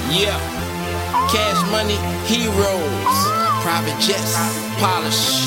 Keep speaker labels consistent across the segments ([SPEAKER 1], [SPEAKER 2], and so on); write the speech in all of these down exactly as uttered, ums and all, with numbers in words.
[SPEAKER 1] Yeah, Cash Money, Heroes, private jets, polish.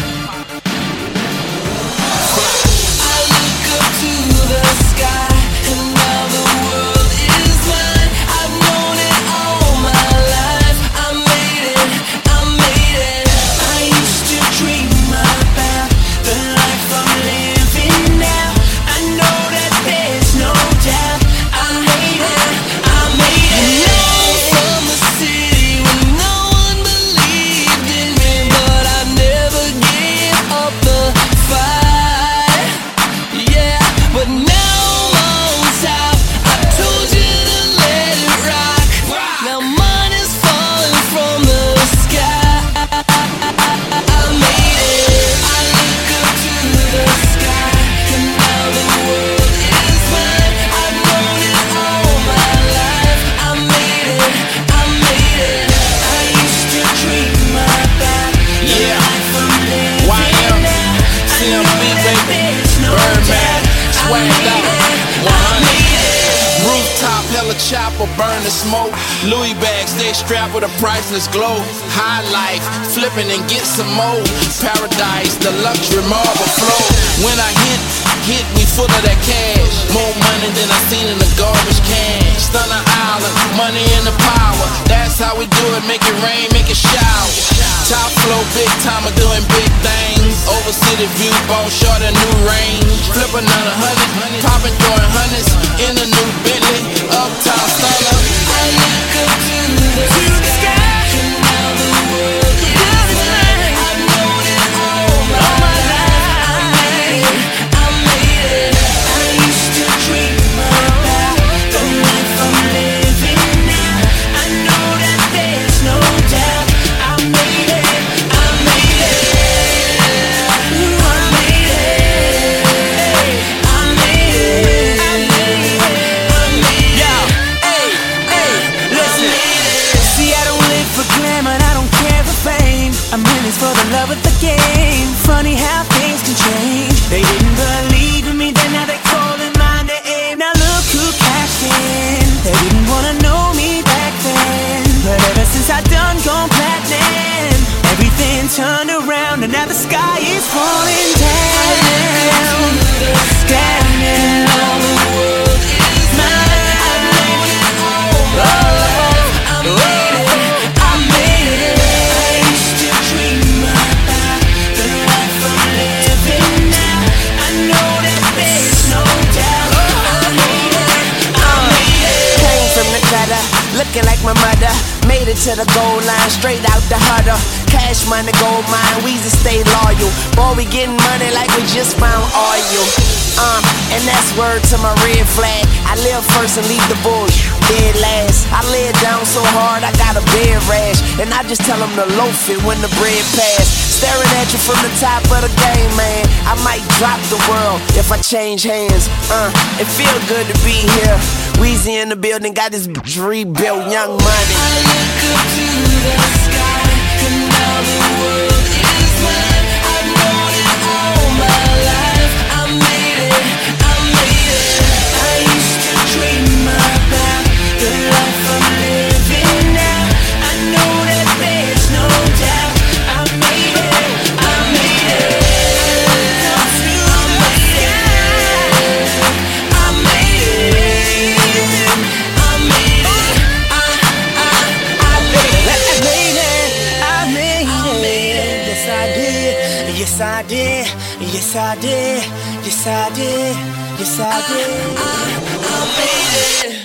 [SPEAKER 2] I look up to the sky, and now the world is mine. I've known it all my life. I made it, I made it. I used to dream about the life I'm living now. I know that there's no doubt. I made it, I made it. I'm from the city when no one believed in me, but I never gave up the fight. Yeah, but now I'm on top. I told you to let it rock. Now money's falling from the sky. I made it. I look up to the sky, and now the world is mine. I've known it all my life. I made it. I made it. I used to dream about the
[SPEAKER 1] Yeah.
[SPEAKER 2] life I'm living
[SPEAKER 1] Y M,
[SPEAKER 2] now. I
[SPEAKER 1] C M
[SPEAKER 2] know
[SPEAKER 1] B,
[SPEAKER 2] that
[SPEAKER 1] baby,
[SPEAKER 2] there's no
[SPEAKER 1] Birdman,
[SPEAKER 2] doubt.
[SPEAKER 1] swagged out, one hundred.
[SPEAKER 2] I made it.
[SPEAKER 1] Rooftop, hella chopper, burn the smoke. Louis bags, stay strapped with a priceless glow. High life, flipping and get some more. Paradise, the luxury marble flow. When I hit, hit, we full of that cash. More money than I seen in the garbage can. Stunner Island, money in the power. That's how we do it, make it rain, make it shower. Top flow, big timer, doing big things. Over city view, bone short a new range. Flip another hundred, popping, throwing hundreds in a new Bentley. Uptown stunner.
[SPEAKER 2] I look up to the sky, and now the world is mine. I've known it all my life. I made it, I made it. I used to dream about the life I'm living now. I know that there's no doubt. I made it, I made it. I made it, I made it, I made it, I made it.
[SPEAKER 3] Yo, hey, hey, listen. See, I don't live for glamour, I don't care for fame. I'm in this for the love of the game. Funny how things can change. They didn't believe in me, then now they calling my name. Now look who cashed in. They didn't wanna know me back then, but ever since I done gone platinum, everything turned around and now the sky is falling down. Down now.
[SPEAKER 4] Looking like my mother, made it to the goal line, straight out the huddle. Cash money, gold mine, Weezy stay loyal. Boy, we getting money like we just found oil. Uh, and that's word to my red flag. I live first and leave the bullshit dead last. I lay it down so hard, I got a bed rash. And I just tell them to loaf it when the bread pass. Staring at you from the top of the game, man. I might drop the world if I change hands. Uh, it feel good to be here. Weezy in the building, got this bitch rebuilt, Young Money.
[SPEAKER 2] I look up to the sky, and now the world is mine. I've known it all my life. I made it, I made it. I used to dream about the life I'm living now. I know that there's no doubt. I made it, I made it. I made it, I made it.
[SPEAKER 3] Yes, I did. Yes, I did. Yes, I did. Yes, I did.
[SPEAKER 2] I, I, I made it.